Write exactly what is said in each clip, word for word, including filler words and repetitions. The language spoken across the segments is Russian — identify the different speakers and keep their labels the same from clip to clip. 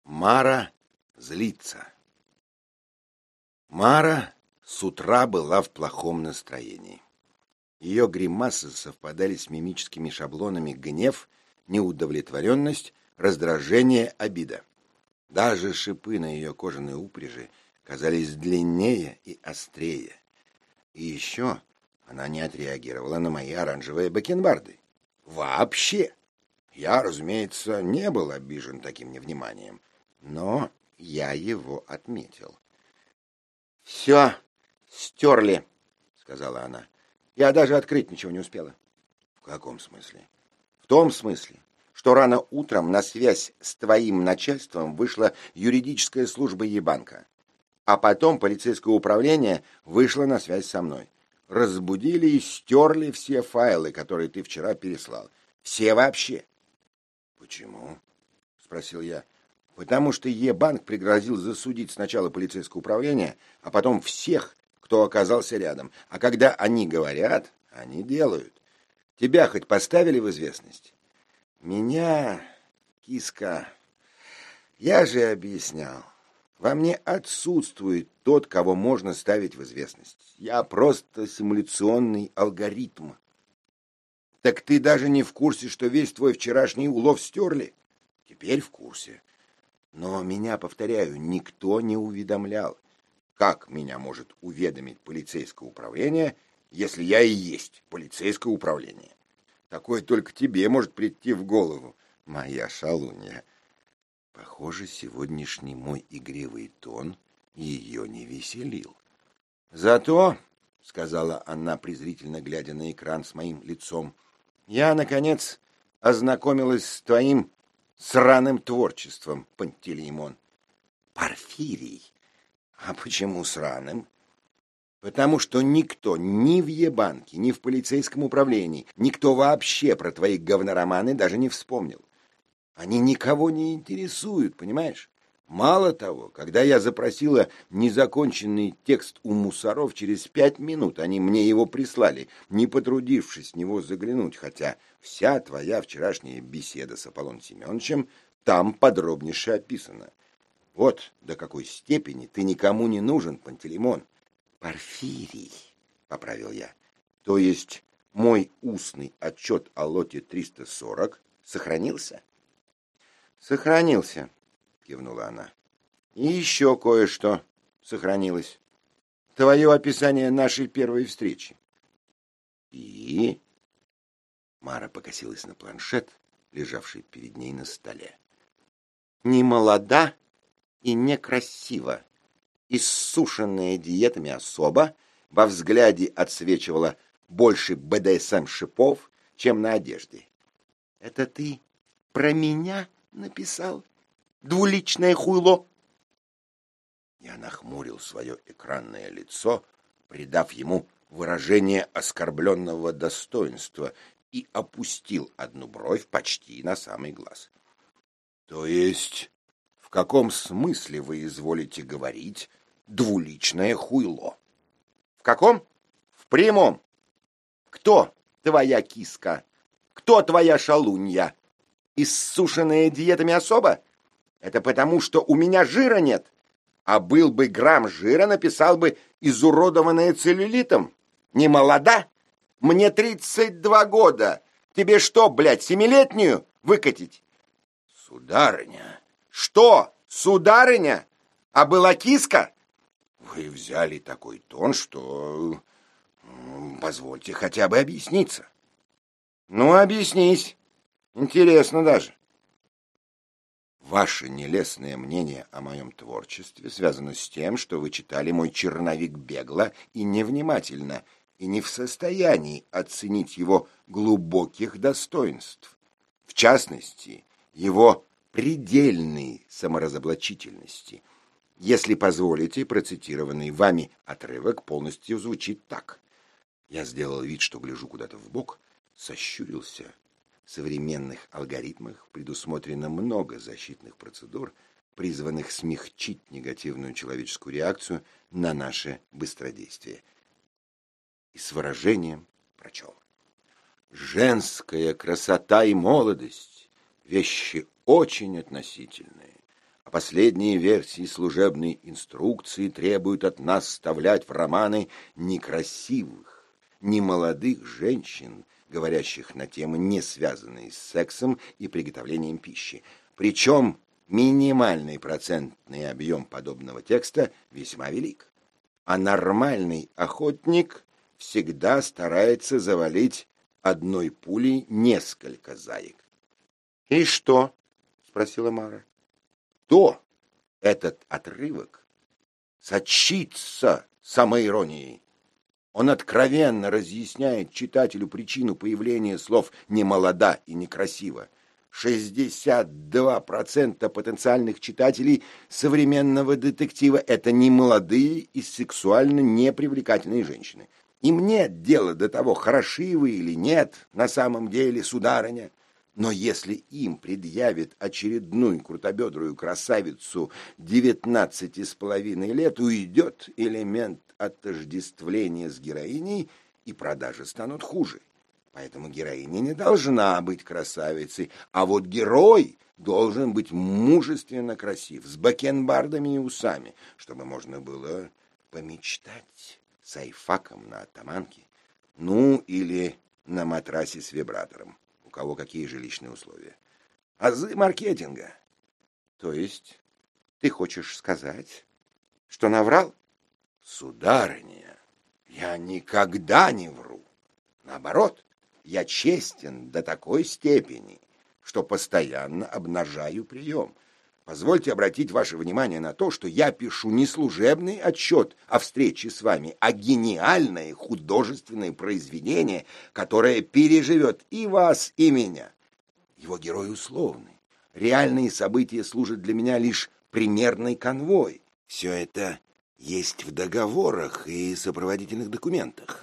Speaker 1: Мара злится. Мара с утра была в плохом настроении. Ее гримасы совпадали с мимическими шаблонами гнев, неудовлетворенность, раздражение, обида. Даже шипы на ее кожаной упряжи казались длиннее и острее. И еще она не отреагировала на мои оранжевые бакенбарды. Вообще! Я, разумеется, не был обижен таким невниманием, но я его отметил. «Все стерли», — сказала она. «Я даже открыть ничего не успела». «В каком смысле?» «В том смысле, что рано утром на связь с твоим начальством вышла юридическая служба Е-банка, а потом полицейское управление вышло на связь со мной. Разбудили и стерли все файлы, которые ты вчера переслал. Все вообще». «Почему?» — спросил я. «Потому что Е-банк пригрозил засудить сначала полицейское управление, а потом всех, кто оказался рядом. А когда они говорят, они делают. Тебя хоть поставили в известность?» «Меня, киска, я же объяснял. Во мне отсутствует тот, кого можно ставить в известность. Я просто симуляционный алгоритм». «Так ты даже не в курсе, что весь твой вчерашний улов стерли?» «Теперь в курсе. Но меня, повторяю, никто не уведомлял. Как меня может уведомить полицейское управление, если я и есть полицейское управление? Такое только тебе может прийти в голову, моя шалунья». Похоже, сегодняшний мой игривый тон ее не веселил. «Зато, — сказала она, презрительно глядя на экран с моим лицом, — я, наконец, ознакомилась с твоим сраным творчеством, Пантелеймон». «Порфирий, а почему сраным?» «Потому что никто ни в Е-банке, ни в полицейском управлении, никто вообще про твои говнороманы даже не вспомнил. Они никого не интересуют, понимаешь? Мало того, когда я запросила незаконченный текст у мусоров, через пять минут они мне его прислали, не потрудившись в него заглянуть, хотя вся твоя вчерашняя беседа с Аполлоном Семеновичем там подробнейше описана. Вот до какой степени ты никому не нужен, Пантелеймон». «Порфирий», — поправил я. «То есть мой устный отчет о лоте триста сорок сохранился?» «Сохранился», — кивнула она. «И еще кое-что сохранилось. Твое описание нашей первой встречи». «И?» Мара покосилась на планшет, лежавший перед ней на столе. «Не молода и некрасива. Иссушенная диетами особа во взгляде отсвечивала больше бэ дэ эс эм-шипов, чем на одежде». «Это ты про меня написал? Двуличное хуйло?» Я нахмурил свое экранное лицо, придав ему выражение оскорбленного достоинства, и опустил одну бровь почти на самый глаз. «То есть в каком смысле вы изволите говорить двуличное хуйло?» «В каком? В прямом. Кто твоя киска? Кто твоя шалунья? Иссушенная диетами особа? Это потому, что у меня жира нет. А был бы грамм жира, написал бы изуродованная целлюлитом. Не молода? Мне тридцать два года. Тебе что, блядь, семилетнюю выкатить?» «Сударыня». «Что, сударыня? А была киска?» «Вы взяли такой тон, что... Позвольте хотя бы объясниться». «Ну, объяснись. Интересно даже». «Ваше нелестное мнение о моем творчестве связано с тем, что вы читали мой черновик бегло и невнимательно, и не в состоянии оценить его глубоких достоинств, в частности, его предельной саморазоблачительности. Если позволите, процитированный вами отрывок полностью звучит так». Я сделал вид, что гляжу куда-то вбок, сощурился. В современных алгоритмах предусмотрено много защитных процедур, призванных смягчить негативную человеческую реакцию на наше быстродействие. И с выражением прочел: «Женская красота и молодость — вещи очень относительные. а последние версии служебной инструкции требуют от нас вставлять в романы некрасивых, немолодых женщин, говорящих на темы, не связанные с сексом и приготовлением пищи. Причем минимальный процентный объем подобного текста весьма велик. А нормальный охотник всегда старается завалить одной пулей несколько заек. — И что? — спросила Мара. — То этот отрывок сочится самоиронией. Он откровенно разъясняет читателю причину появления слов «немолода» и «некрасиво». шестьдесят два процента потенциальных читателей современного детектива – это немолодые и сексуально непривлекательные женщины. Им нет дела до того, хороши вы или нет на самом деле, сударыня. Но если им предъявят очередную крутобедрую красавицу девятнадцати с половиной лет, уйдет элемент отождествления с героиней, и продажи станут хуже. Поэтому героиня не должна быть красавицей, а вот герой должен быть мужественно красив, с бакенбардами и усами, чтобы можно было помечтать с айфаком на атаманке, ну или на матрасе с вибратором. У кого какие жилищные условия. Азы маркетинга. То есть ты хочешь сказать, что наврал? Сударыня, я никогда не вру. Наоборот, я честен до такой степени, что постоянно обнажаю прием. Позвольте обратить ваше внимание на то, что я пишу не служебный отчет о встрече с вами, а гениальное художественное произведение, которое переживет и вас, и меня. Его герой условный. Реальные события служат для меня лишь примерной конвой. Все это есть в договорах и сопроводительных документах.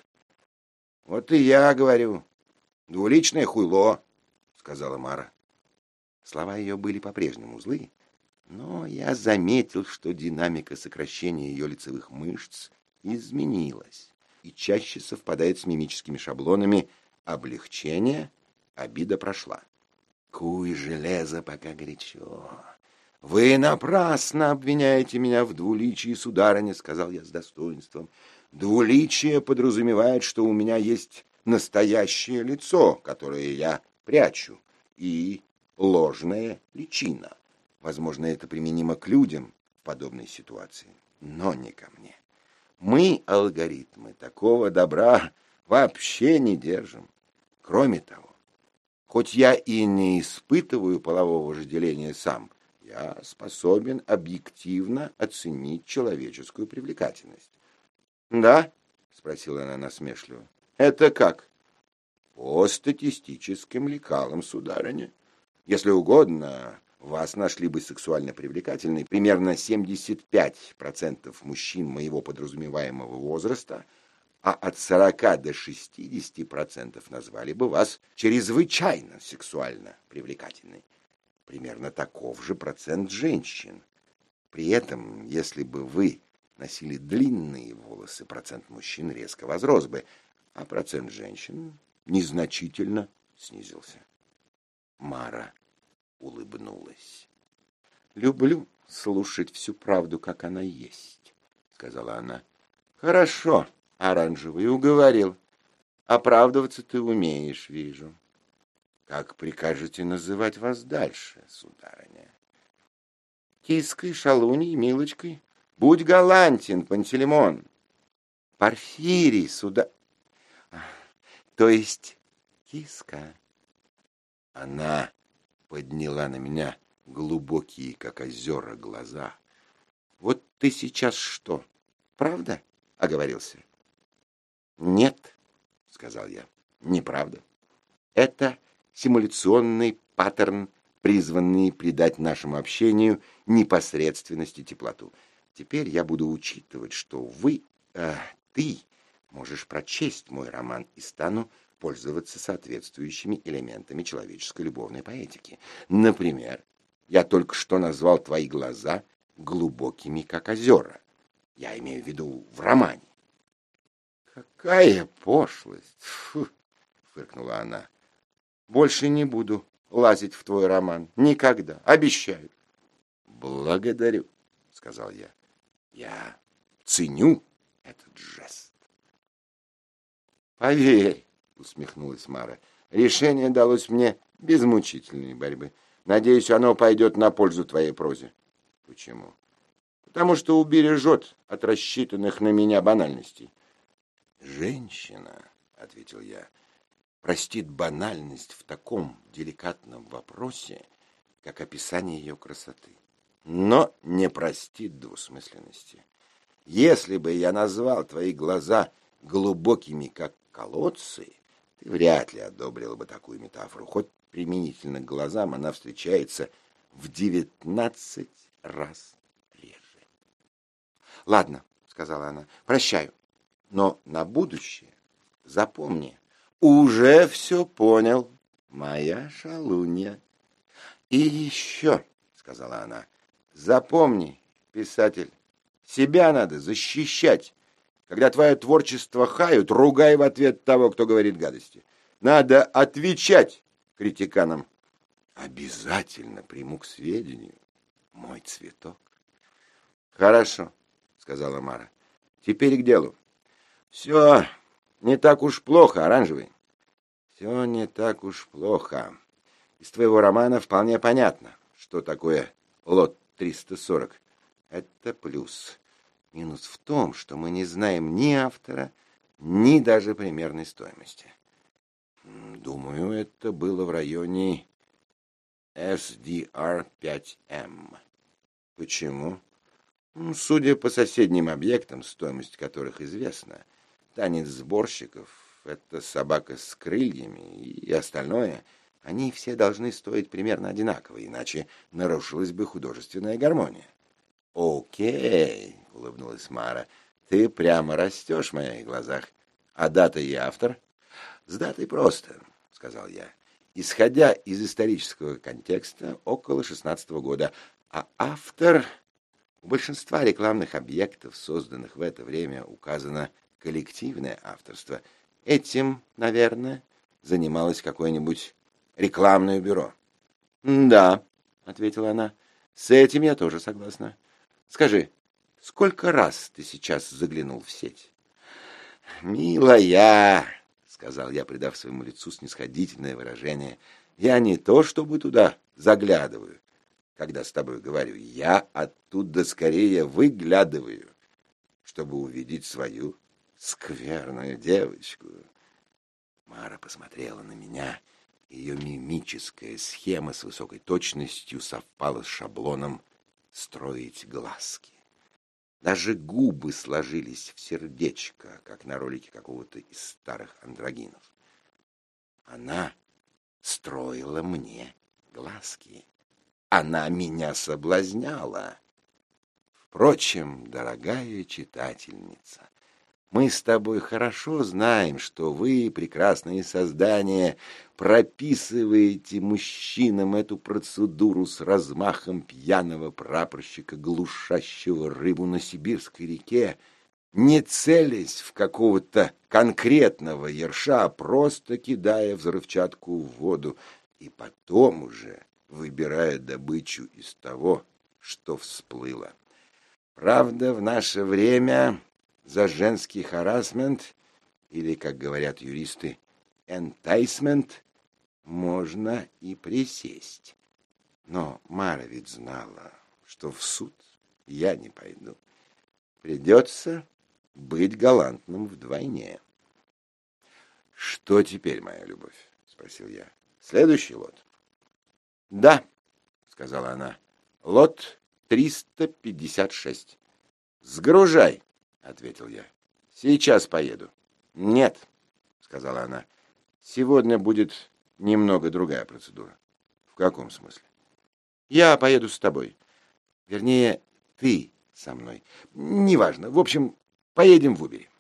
Speaker 1: Вот и я говорю. Двуличное хуйло, сказала Мара. Слова ее были по-прежнему злые. Но я заметил, что динамика сокращения ее лицевых мышц изменилась и чаще совпадает с мимическими шаблонами облегчения, обида прошла. Куй железо, пока горячо. Вы напрасно обвиняете меня в двуличии, сударыня, сказал я с достоинством. Двуличие подразумевает, что у меня есть настоящее лицо, которое я прячу, и ложная личина. Возможно, это применимо к людям в подобной ситуации, но не ко мне. Мы, алгоритмы, такого добра вообще не держим. Кроме того, хоть я и не испытываю полового вожделения сам, я способен объективно оценить человеческую привлекательность. — Да? — спросила она насмешливо. — Это как? — По статистическим лекалам, сударыня. Если угодно, вас нашли бы сексуально привлекательной примерно семьдесят пять процентов мужчин моего подразумеваемого возраста, а от сорока до шестидесяти процентов назвали бы вас чрезвычайно сексуально привлекательной. Примерно таков же процент женщин. При этом, если бы вы носили длинные волосы, процент мужчин резко возрос бы, а процент женщин незначительно снизился. Мара улыбнулась. «Люблю слушать всю правду, как она есть», — сказала она. «Хорошо, оранжевый, уговорил. Оправдываться ты умеешь, вижу. Как прикажете называть вас дальше, сударыня? Киской, шалуней, милочкой? Будь галантен, Пантелеймон. Порфирий, суда... То есть киска». Она подняла на меня глубокие, как озера, глаза. «Вот ты сейчас что, правда оговорился?» «Нет», — сказал я, — «неправда. Это симуляционный паттерн, призванный придать нашему общению непосредственность и теплоту. Теперь я буду учитывать, что вы, э, ты, можешь прочесть мой роман и стану пользоваться соответствующими элементами человеческой любовной поэтики. Например, я только что назвал твои глаза глубокими, как озера. Я имею в виду в романе. «Какая пошлость!» — фу, — фыркнула она. «Больше не буду лазить в твой роман. Никогда. Обещаю». Благодарю, сказал я. Я ценю этот жест. Поверь, усмехнулась Мара, решение далось мне без мучительной борьбы. Надеюсь, оно пойдет на пользу твоей прозе. Почему? Потому что убережет от рассчитанных на меня банальностей. Женщина, ответил я, простит банальность в таком деликатном вопросе, как описание ее красоты, но не простит двусмысленности. Если бы я назвал твои глаза глубокими, как колодцы, ты вряд ли одобрила бы такую метафору, хоть применительно к глазам она встречается в девятнадцать раз реже. Ладно, сказала она, прощаю, но на будущее запомни. Уже все понял, моя шалунья. И еще, сказала она, запомни, писатель, себя надо защищать. Когда твое творчество хают, ругай в ответ того, кто говорит гадости. Надо отвечать критиканам. Обязательно приму к сведению мой цветок. Хорошо, сказала Мара. Теперь к делу. Все не так уж плохо, оранжевый. Все не так уж плохо. Из твоего романа вполне понятно, что такое лот триста сорок. Это плюс. Минус в том, что мы не знаем ни автора, ни даже примерной стоимости. Думаю, это было в районе эс ди ар пять эм. Почему? Судя по соседним объектам, стоимость которых известна, танец сборщиков, это собака с крыльями и остальное, они все должны стоить примерно одинаково, иначе нарушилась бы художественная гармония. «Окей», — улыбнулась Мара, — «ты прямо растешь в моих глазах. А дата и автор?» «С датой просто», — сказал я. «Исходя из исторического контекста, около шестнадцатого года, а автор...» У большинства рекламных объектов, созданных в это время, указано коллективное авторство. Этим, наверное, занималось какое-нибудь рекламное бюро. «Да», — ответила она, — «с этим я тоже согласна. Скажи, сколько раз ты сейчас заглянул в сеть?» «Милая», — сказал я, придав своему лицу снисходительное выражение, — «я не то чтобы туда заглядываю, когда с тобой говорю, я оттуда скорее выглядываю, чтобы увидеть свою скверную девочку». Мара посмотрела на меня. Ее мимическая схема с высокой точностью совпала с шаблоном строить глазки. Даже губы сложились в сердечко, как на ролике какого-то из старых андрогинов. Она строила мне глазки. Она меня соблазняла. Впрочем, дорогая читательница, мы с тобой хорошо знаем, что вы, прекрасные создания, прописываете мужчинам эту процедуру с размахом пьяного прапорщика, глушащего рыбу на сибирской реке, не целясь в какого-то конкретного ерша, а просто кидая взрывчатку в воду, и потом уже выбирая добычу из того, что всплыло. Правда, в наше время за женский харассмент, или, как говорят юристы, enticement, можно и присесть. Но Мара ведь знала, что в суд я не пойду. Придется быть галантным вдвойне. «Что теперь, моя любовь?» — спросил я. «Следующий лот?» «Да», — сказала она, — «лот триста пятьдесят шесть». «Сгружай», — ответил я. «Сейчас поеду». «Нет», — сказала она, — «сегодня будет немного другая процедура». «В каком смысле?» «Я поеду с тобой. Вернее, ты со мной. Неважно. В общем, поедем в Убери».